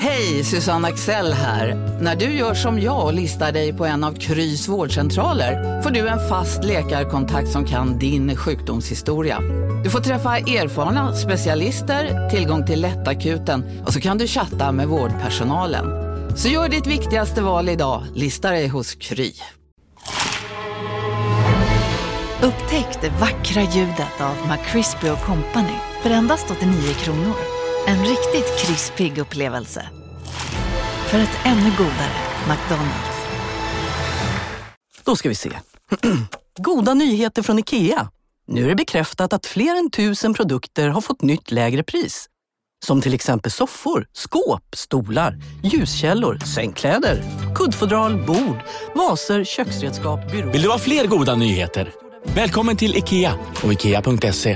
Hej, Susanne Axel här. När du gör som jag och listar dig på en av Krys vårdcentraler får du en fast läkarkontakt som kan din sjukdomshistoria. Du får träffa erfarna specialister, tillgång till lättakuten och så kan du chatta med vårdpersonalen. Så gör ditt viktigaste val idag, lista dig hos Kry. Upptäck det vackra ljudet av McCrispy & Company för endast 89 kronor. En riktigt krispig upplevelse. För ett ännu godare McDonald's. Då ska vi se. Goda nyheter från IKEA. Nu är det bekräftat att fler än 1000 produkter har fått nytt lägre pris. Som till exempel soffor, skåp, stolar, ljuskällor, sängkläder, kuddfodral, bord, vaser, köksredskap, byråer. Vill du ha fler goda nyheter? Välkommen till IKEA och IKEA.se.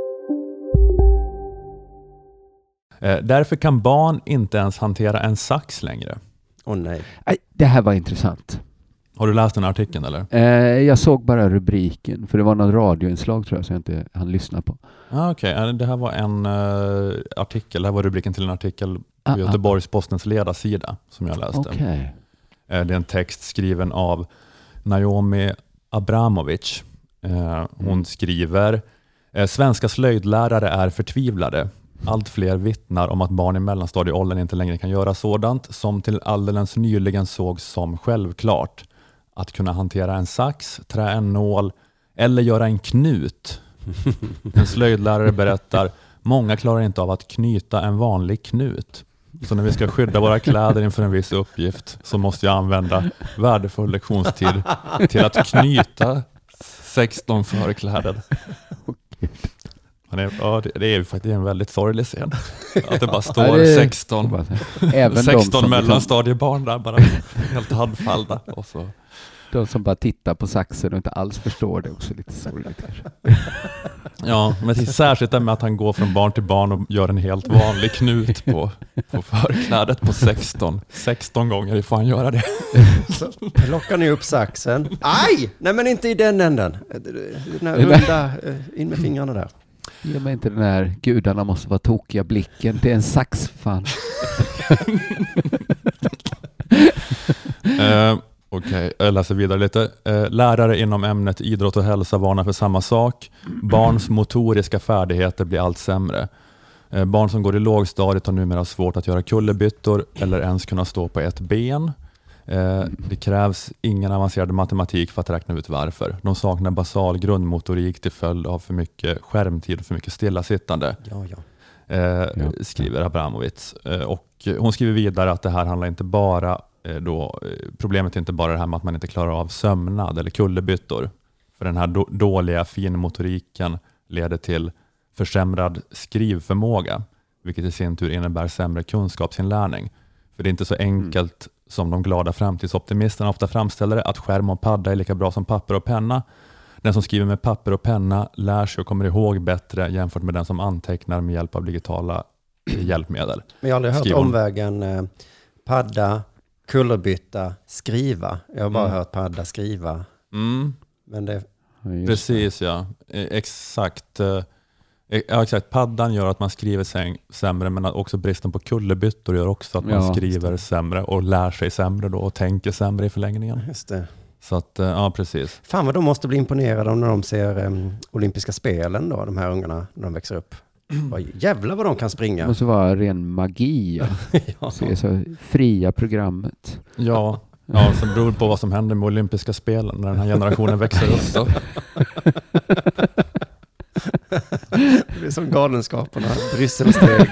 Därför kan barn inte ens hantera en sax längre. Nej. Det här var intressant. Har du läst den här artikeln eller? Jag såg bara rubriken, för det var något radioinslag tror jag, så jag inte hann lyssna på. Okej. Det här var en artikel, det här var rubriken till en artikel på Göteborgs-Postens ledarsida som jag läste. Okay. Det är en text skriven av Naomi Abramovic. Hon skriver: svenska slöjdlärare är förtvivlade. Allt fler vittnar om att barn i mellanstadieåldern inte längre kan göra sådant som till alldeles nyligen sågs som självklart. Att kunna hantera en sax, trä en nål eller göra en knut. En slöjdlärare berättar: många klarar inte av att knyta en vanlig knut. Så när vi ska skydda våra kläder inför en viss uppgift så måste jag använda värdefull lektionstid till att knyta 16 förkläder. Det är ju faktiskt en väldigt sorglig scen. Att det bara står 16 mellanstadiebarn där bara helt handfallda. Och så. De som bara tittar på saxen och inte alls förstår det också lite sorgligt kanske. Ja, men särskilt det med att han går från barn till barn och gör en helt vanlig knut på förklädet på 16 gånger får han göra det. Så plockar ni upp saxen. Aj! Nej, men inte i den änden. Den här runda, in med fingrarna där. Ge mig inte den här gudarna måste vara tokiga blicken. Det är en sax, fan. Okej, jag läser vidare lite. Lärare inom ämnet idrott och hälsa varnar för samma sak. Barns motoriska färdigheter blir allt sämre. Barn som går i lågstadiet har numera svårt att göra kullerbyttor eller ens kunna stå på ett ben. Det krävs ingen avancerad matematik för att räkna ut varför. De saknar basal grundmotorik till följd av för mycket skärmtid och för mycket stillasittande. Skriver Abramovic. Och hon skriver vidare att det här handlar inte bara problemet är inte bara det här med att man inte klarar av sömnad eller kullerbyttor. För den här dåliga finmotoriken leder till försämrad skrivförmåga, vilket i sin tur innebär sämre kunskapsinlärning. För det är inte så enkelt som de glada framtidsoptimisterna ofta framställer det, att skärm och padda är lika bra som papper och penna. Den som skriver med papper och penna lär sig och kommer ihåg bättre jämfört med den som antecknar med hjälp av digitala hjälpmedel. Men jag har aldrig hört omvägen padda, kullerbytta, skriva. Jag har bara hört padda, skriva. Men det... Precis, ja. Exakt. Exakt. Paddan gör att man skriver sämre, men också bristen på kullerbyttor gör också att man skriver sämre och lär sig sämre då och tänker sämre i förlängningen. Just det. Så att, ja, precis. Fan vad de måste bli imponerade när de ser olympiska spelen då, de här ungarna, när de växer upp. Jävlar vad de kan springa. Det måste vara ren magi. Ja. Se så fria programmet. Ja, som beror på vad som händer med olympiska spelen när den här generationen växer upp då. Det är som Galenskaparna, Brysselsteg.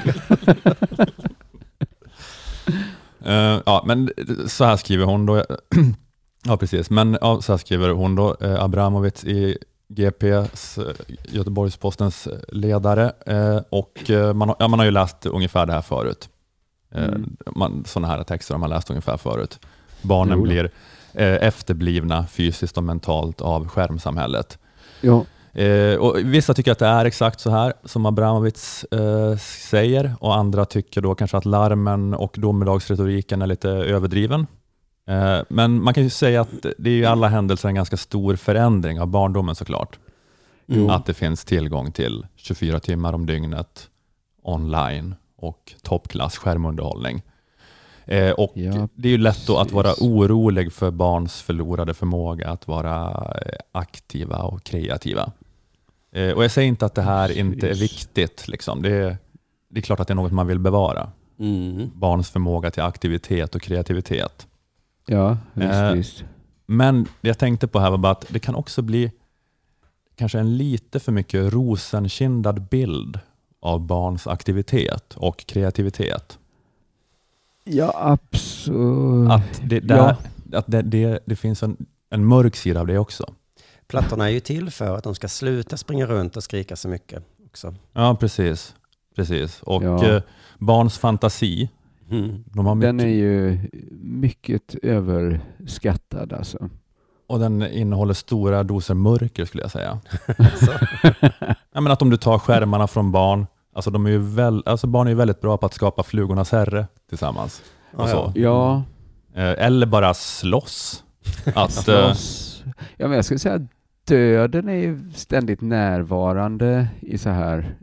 Ja, men så här skriver hon då. Ja, precis. Men så här skriver hon då, Abramovic i GPs, Göteborgs-Postens ledare. Och man har ju läst ungefär det här förut. Sådana här texter har man läst ungefär förut. Barnen blir efterblivna fysiskt och mentalt av skärmsamhället. Ja. Och vissa tycker att det är exakt så här som Abramovic säger, och andra tycker då kanske att larmen och domedagsretoriken är lite överdriven. Men man kan ju säga att det är i alla händelser en ganska stor förändring av barndomen såklart. Att det finns tillgång till 24 timmar om dygnet online och toppklass skärmunderhållning. Och det är ju lätt då att vara orolig för barns förlorade förmåga att vara aktiva och kreativa. Och jag säger inte att det här inte är viktigt. Liksom. Det är klart att det är något man vill bevara. Barns förmåga till aktivitet och kreativitet. Ja, visst. Men det jag tänkte på här var bara att det kan också bli kanske en lite för mycket rosenkindad bild av barns aktivitet och kreativitet. Ja, absolut. Att det finns en mörk sida av det också. Plattorna är ju till för att de ska sluta springa runt och skrika så mycket också. Ja, precis. Och barns fantasi. Den är ju mycket överskattad alltså. Och den innehåller stora doser mörker skulle jag säga. Ja, men att om du tar skärmarna från barn, alltså barn är ju väldigt bra på att skapa flugornas herre tillsammans. Och så. Ja. Eller bara slåss. Ja, men jag skulle säga att döden är ju ständigt närvarande i så här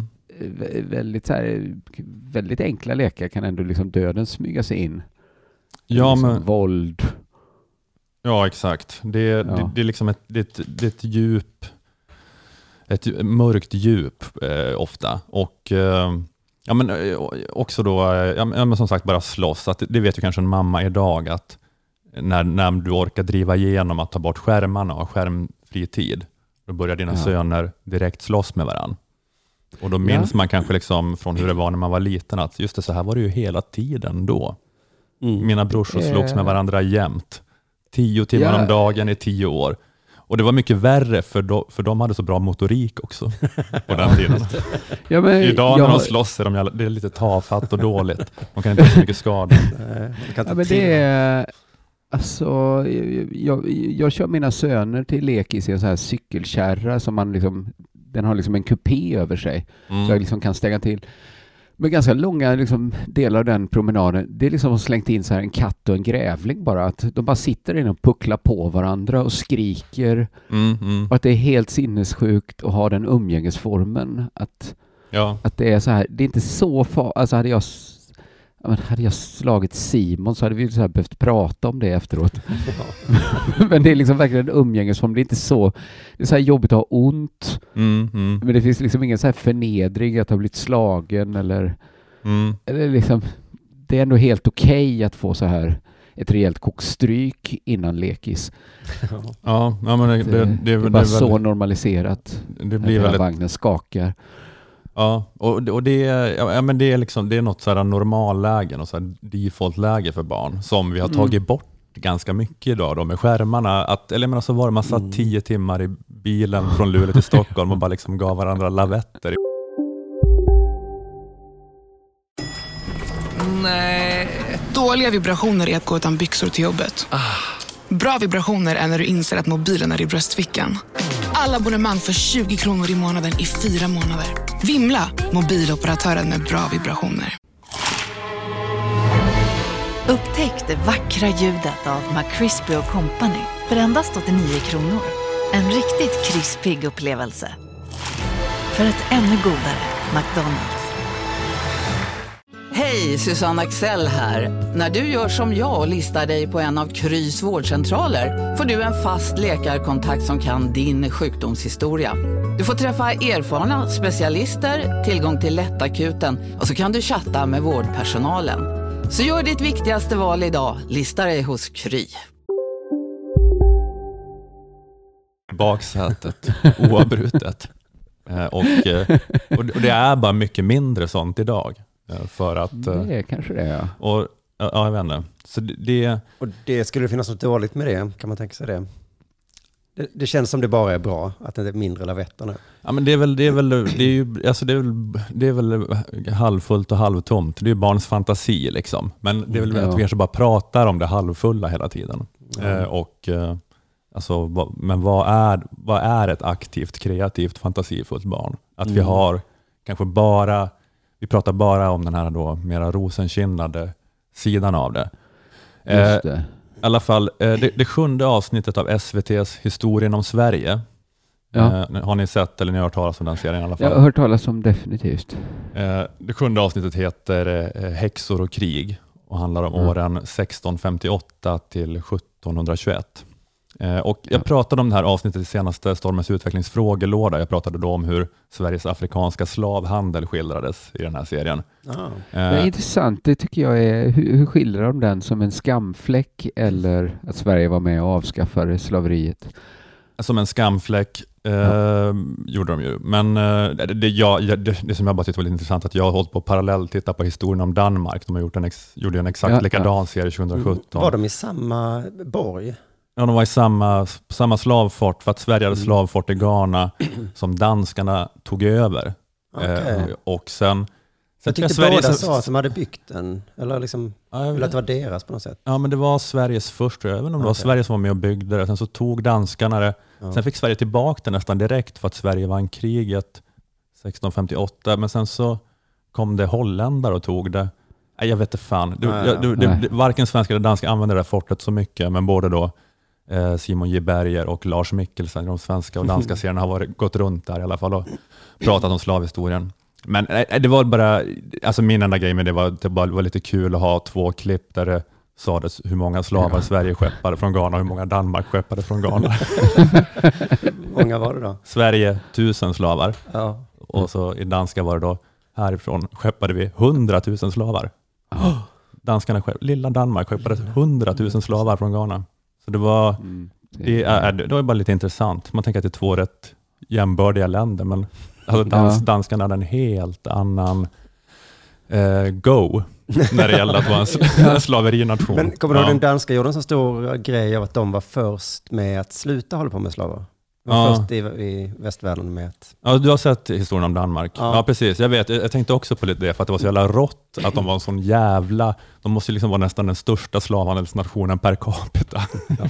väldigt enkla lekar kan ändå liksom döden smyga sig in. Ja, liksom men våld. Ja, exakt. Det är liksom ett djup, ett mörkt djup ofta. Och också då, men som sagt bara slåss. Att det vet ju kanske en mamma idag att när du orkar driva igenom att ta bort skärmarna och skärmfri tid, då börjar dina söner direkt slåss med varandra. Och då minns man kanske liksom från hur det var när man var liten att just det, så här var det ju hela tiden då. Mina brorsor slogs med varandra jämt. 10 timmar om dagen i 10 år. Och det var mycket värre för de hade så bra motorik också på den tiden. Idag när de slåss är det är lite tafatt och dåligt. De kan inte ha så mycket skador. Men det är... Alltså, jag kör mina söner till lekis i en så här cykelkärra som man liksom, den har liksom en kupé över sig. Så jag liksom kan stänga till. Men ganska långa liksom, delar av den promenaden, det är liksom slängt in så här en katt och en grävling bara. Att de bara sitter in och pucklar på varandra och skriker. Och att det är helt sinnessjukt att ha den umgängesformen. Att det är så här, det är inte så farligt. Alltså hade jag slagit Simon så hade vi så här behövt prata om det efteråt. Men det är liksom verkligen en umgängesform. Det är inte så, det är så här jobbigt att ha ont. Men det finns liksom ingen så här förnedring att ha blivit slagen eller liksom, det är ändå helt okej att få så här ett rejält kokstryk innan lekis. Ja, men det är bara så normaliserat. Det blir väldigt, vagnen skakar. Ja, och det är liksom, det är något så här normallägen och så här default-läge för barn som vi har tagit bort ganska mycket idag då med skärmarna. Så var det man satt 10 timmar i bilen från Luleå till Stockholm och bara liksom gav varandra lavetter. Nej. Dåliga vibrationer är att gå utan byxor till jobbet. Bra vibrationer är när du inser att mobilen är i bröstfickan. Alla abonnemang för 20 kronor i månaden i 4 månader. Vimla, mobiloperatören med bra vibrationer. Upptäck det vackra ljudet av McCrispy & Company för endast 89 kronor. En riktigt krispig upplevelse. För ett ännu godare McDonald's. Hej, Susanne Axel här. När du gör som jag och listar dig på en av Krys vårdcentraler får du en fast läkarkontakt som kan din sjukdomshistoria. Du får träffa erfarna specialister, tillgång till lättakuten och så kan du chatta med vårdpersonalen. Så gör ditt viktigaste val idag, lista dig hos Kry. Baksätet, oavbrutet. Och det är bara mycket mindre sånt idag. För att, det är kanske det, ja. Och, ja, jag vet inte. Så och det skulle finnas något dåligt med det, kan man tänka sig det? Det känns som det bara är bra, att det är mindre lavetter nu. Ja, men det är väl halvfullt och halvtomt. Det är barns fantasi liksom. Men det är väl att vi kanske bara pratar om det halvfulla hela tiden. Men vad är ett aktivt, kreativt, fantasifullt barn? Att vi har kanske bara... Vi pratar bara om den här då mera rosenkindade sidan av det. Just det. I alla fall, det 7:e avsnittet av SVT:s Historien om Sverige. Har ni sett eller ni har hört talas om den serien i alla fall? Jag har hört talas om definitivt. Det 7:e avsnittet heter Häxor och krig. och handlar om åren 1658 till 1721. Och jag pratade om det här avsnittet i senaste Stormens utvecklingsfrågelåda. Jag pratade då om hur Sveriges afrikanska slavhandel skildrades i den här serien. Det är intressant, det tycker jag är, hur skildrar de den som en skamfläck eller att Sverige var med och avskaffade slaveriet? Som en skamfläck gjorde de ju. Men det som jag bara tyckte var lite intressant att jag har hållit på parallell titta på historien om Danmark. De har gjorde en exakt likadan serie 2017. Var de i samma borg? Ja, de var i samma slavfort, för att Sverige hade slavfort i Ghana som danskarna tog över. Och sen jag tyckte Sverige sa att de hade byggt den, eller liksom, eller att det var deras på något sätt. Ja, men det var Sveriges först, även om det var Sverige som var med och byggde det. Sen så tog danskarna det. Sen fick Sverige tillbaka det nästan direkt för att Sverige vann kriget 1658. Men sen så kom det holländare och tog det. Jag vet inte fan. Varken svenska eller danska använde det där fortet så mycket, men både då Simon J. Berger och Lars Mikkelsen, de svenska och danska serierna har gått runt där i alla fall och pratat om slavhistorien. Men det var bara, alltså min enda grej med det var lite kul att ha 2 klipp där det sades hur många slavar Sverige skeppade från Ghana och hur många Danmark skeppade från Ghana. Hur många var det då? Sverige 1000 slavar. Ja. Och så i danska var det då, härifrån skeppade vi 100 000 slavar. Danskarna lilla Danmark skeppade 100 000 slavar från Ghana. Så det var det var bara lite intressant. Man tänker att det är 2 rätt jämbördiga länder, men alltså danskarna hade en helt annan go när det gäller att vara en slaverination. Men kommer du ihåg den danska gjorde en så stor grej av att de var först med att sluta hålla på med slavar? Först i västvärlden med att... Ja, du har sett historien om Danmark. Ja, precis. Jag vet. Jag tänkte också på lite det, för att det var så jävla rått att de var en sån jävla... De måste liksom vara nästan den största slavhandelsnationen per capita.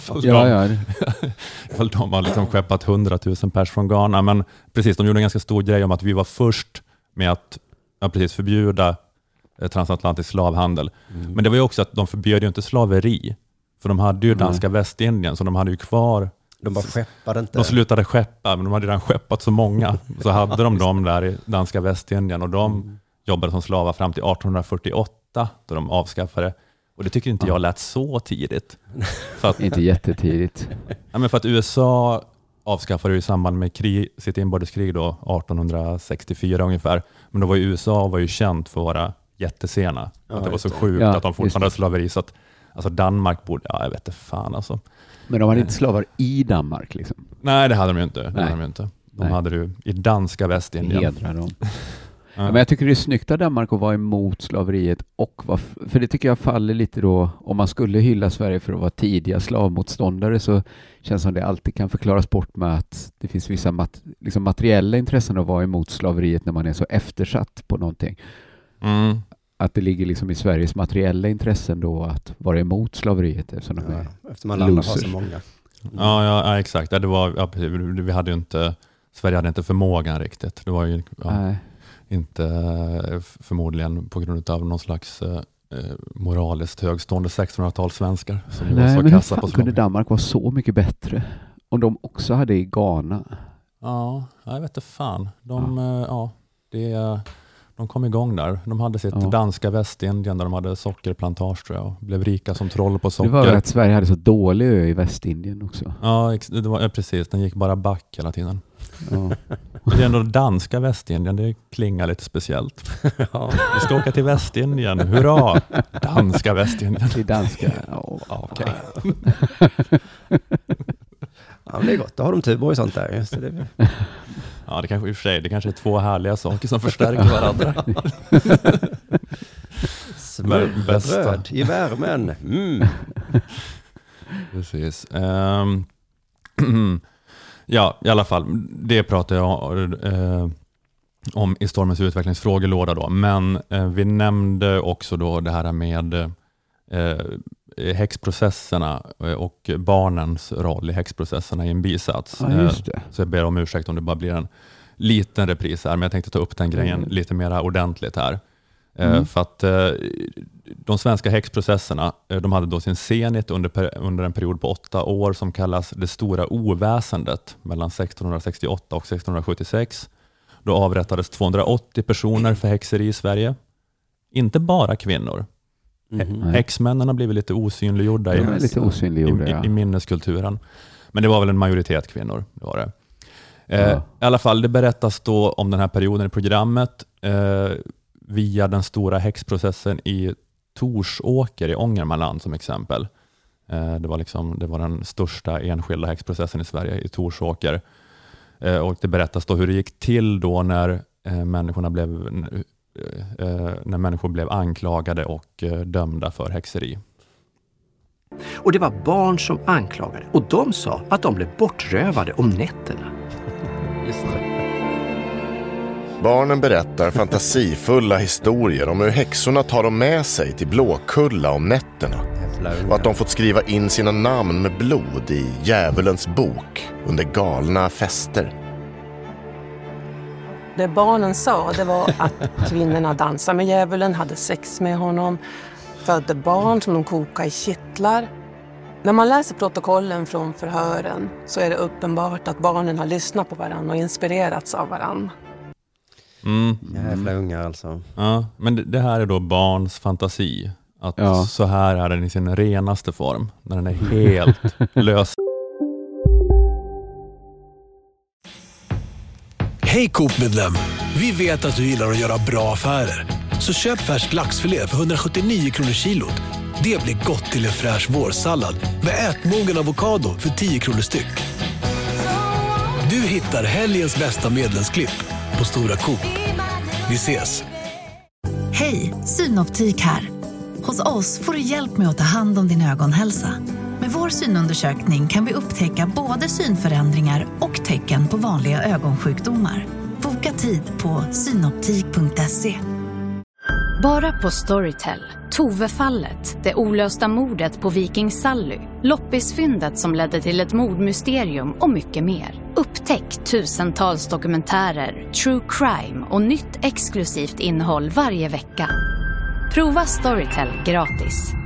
Ifall de har liksom skeppat 100 000 pers från Ghana. Men precis, de gjorde en ganska stor grej om att vi var först med att förbjuda transatlantisk slavhandel. Men det var ju också att de förbjöd ju inte slaveri. För de hade ju danska Västindien, så de hade ju kvar... De bara skeppade inte. De slutade skeppa, men de hade redan skeppat så många. Så hade de dem där i danska Västindien och de jobbade som slavar fram till 1848 då de avskaffade. Och det tycker inte jag lät så tidigt. För att, inte jättetidigt. Ja, men för att USA avskaffade ju i samband med sitt inbördeskrig då 1864 ungefär. Men då var ju USA var ju känt för att vara jättesena. Att det var så sjukt att de fortfarande hade slaveri. Så att alltså Danmark borde, jag vet inte fan alltså. Men de hade inte slavar i Danmark liksom? Nej, det hade de ju inte. De hade det ju i danska Västindien. Hedrar dem. Men jag tycker det är snyggt av Danmark att vara emot slaveriet och för det tycker jag faller lite då, om man skulle hylla Sverige för att vara tidiga slavmotståndare, så känns som det alltid kan förklaras bort med att det finns vissa materiella intressen att vara emot slaveriet när man är så eftersatt på någonting. Att det ligger liksom i Sveriges materiella intressen då att vara emot slaveriet eftersom de är efter man landar har så många. Ja, exakt. Det var, vi hade ju inte, Sverige hade inte förmågan riktigt. Det var ju inte förmodligen på grund av någon slags moraliskt högstående 1600-tals svenskar som var så kassa på kunde Danmark vara så mycket bättre om de också hade i Ghana? Ja, jag vet inte fan. De kom igång där. De hade sitt danska Västindien där de hade sockerplantage tror jag och blev rika som troll på socker. Det var väl att Sverige hade så dålig ö i Västindien också. Ja, det var precis. Den gick bara back hela tiden. Men det är ändå danska Västindien. Det klingar lite speciellt. Vi ska åka till Västindien. Hurra! Danska Västindien. Det är danska. Okej. Ja, men det är gott. Då har de Tuborg och sånt där. Just det. Ja, det kanske i och för sig. Det kanske är 2 härliga saker som förstärker varandra. Smörbröd i värmen. Precis. Ja, i alla fall. Det pratar jag om i Stormens utvecklingsfrågelåda då. Men vi nämnde också då det här med häxprocesserna och barnens roll i häxprocesserna i en bisats. Just det. Så jag ber om ursäkt om det bara blir en liten repris här, men jag tänkte ta upp den grejen lite mer ordentligt här. För att de svenska häxprocesserna, de hade då sin zenit under en period på 8 år som kallas det stora oväsendet mellan 1668 och 1676. Då avrättades 280 personer för häxeri i Sverige. Inte bara kvinnor. Häxmännen har blivit lite osynliggjorda, i minneskulturen. Men det var väl en majoritet kvinnor, det var det. I alla fall, det berättas då om den här perioden i programmet via den stora häxprocessen i Torsåker i Ångermanland som exempel. Det var den största enskilda häxprocessen i Sverige i Torsåker. Och det berättas då hur det gick till då när människor blev anklagade och dömda för häxeri. Och det var barn som anklagade och de sa att de blev bortrövade om nätterna. Just det. Barnen berättar fantasifulla historier om hur häxorna tar dem med sig till Blåkulla om nätterna. Och att de fått skriva in sina namn med blod i djävulens bok under galna fester. Det barnen sa, det var att kvinnorna dansade med djävulen, hade sex med honom, födde barn som de kokade i kittlar. När man läser protokollen från förhören så är det uppenbart att barnen har lyssnat på varandra och inspirerats av varandra. Jävla ungar alltså. Ja, men det här är då barns fantasi. Att så här är den i sin renaste form. När den är helt lös. Hej Coop-medlem! Vi vet att du gillar att göra bra affärer. Så köp färsk laxfilé för 179 kronor kilot. Det blir gott till en fräsch vårsallad med ätmogen avokado för 10 kronor styck. Du hittar helgens bästa medlemsklipp på Stora Coop. Vi ses! Hej, Synoptik här. Hos oss får du hjälp med att ta hand om din ögonhälsa. Med vår synundersökning kan vi upptäcka både synförändringar och tecken på vanliga ögonsjukdomar. Boka tid på synoptik.se. Bara på Storytel. Tove-fallet, det olösta mordet på Viking Sally, loppisfyndet som ledde till ett mordmysterium och mycket mer. Upptäck tusentals dokumentärer, true crime och nytt exklusivt innehåll varje vecka. Prova Storytel gratis.